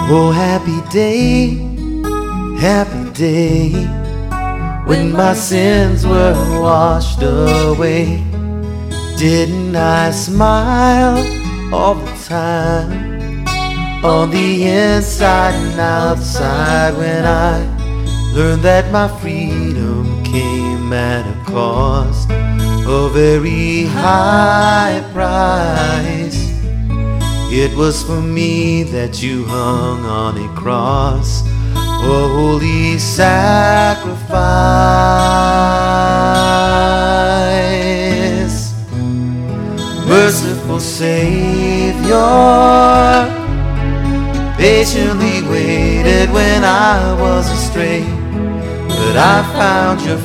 Oh, happy day, when my sins were washed away. Didn't I smile all the time, on the inside and outside, when I learned that my freedom came at a cost, a very high price. It was for me that you hung on a cross, a holy sacrifice. Merciful Savior, patiently waited when I was astray, but I found your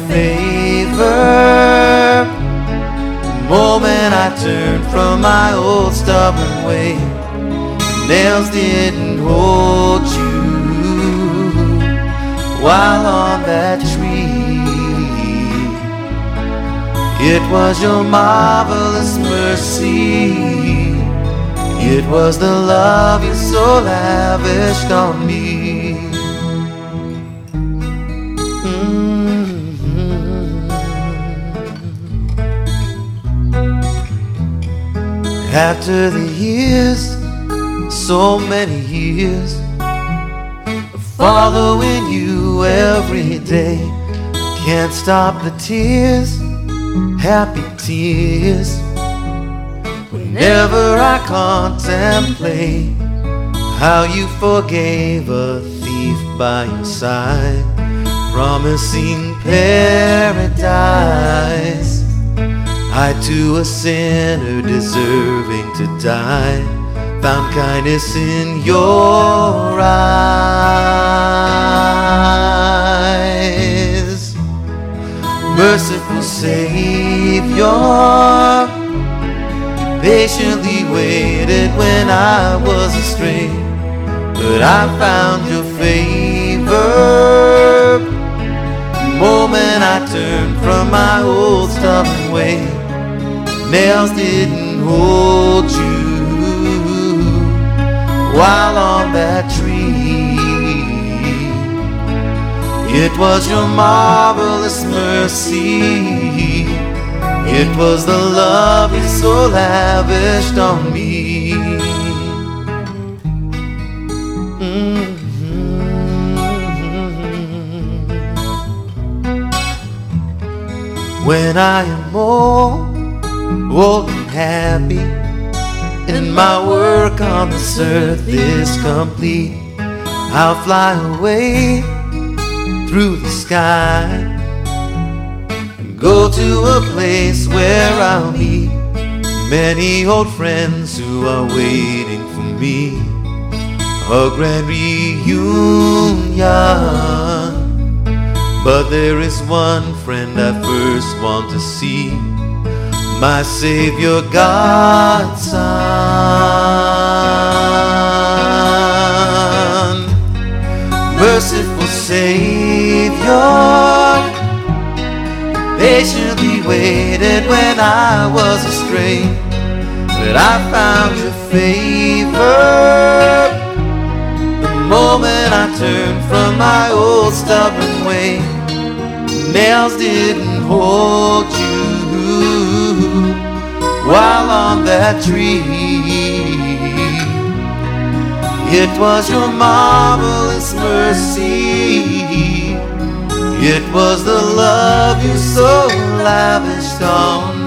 favor the moment I turned from my old stubborn way. Nails didn't hold you while on that tree. It was your marvelous mercy, it was the love you so lavished on me. After the years, so many years of following you every day, I can't stop the tears, happy tears, whenever I contemplate how you forgave a thief by your side, promising paradise. I too, a sinner deserving to die, found kindness in your eyes. Merciful Savior, patiently waited when I was astray, but I found your favor the moment I turned from my old stubborn way. Nails didn't hold you while on that tree. It was your marvelous mercy, it was the love you so lavished on me. When I am old and happy, and my work on this earth is complete, I'll fly away through the sky and go to a place where I'll meet many old friends who are waiting for me, a grand reunion. But there is one friend I first want to see, my Savior, God's Son. Merciful Savior, patiently waited when I was astray, but I found your favor the moment I turned from my old stubborn way. Nails didn't hold you while on that tree. It was your marvelous mercy, it was the love you so lavished on